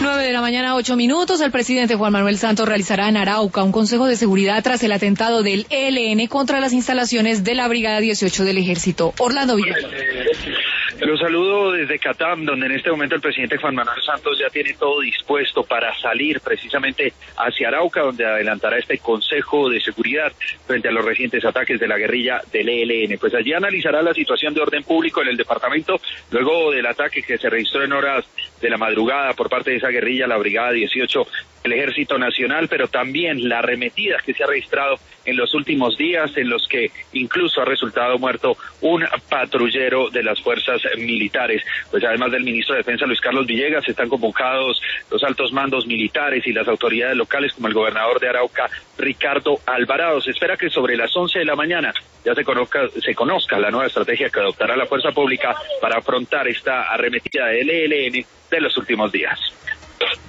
9:08 a.m. El presidente Juan Manuel Santos realizará en Arauca un consejo de seguridad tras el atentado del ELN contra las instalaciones de la Brigada 18 del Ejército. Orlando Villalobos. Los saludo desde Catam, donde en este momento el presidente Juan Manuel Santos ya tiene todo dispuesto para salir precisamente hacia Arauca, donde adelantará este Consejo de Seguridad frente a los recientes ataques de la guerrilla del ELN. Pues allí analizará la situación de orden público en el departamento, luego del ataque que se registró en horas de la madrugada por parte de esa guerrilla, la Brigada 18 del Ejército Nacional, pero también la arremetida que se ha registrado en los últimos días, en los que incluso ha resultado muerto un patrullero de las fuerzas militares. Pues además del ministro de Defensa, Luis Carlos Villegas, están convocados los altos mandos militares y las autoridades locales, como el gobernador de Arauca, Ricardo Alvarado. Se espera que sobre las 11 de la mañana ya se conozca la nueva estrategia que adoptará la fuerza pública para afrontar esta arremetida del ELN de los últimos días.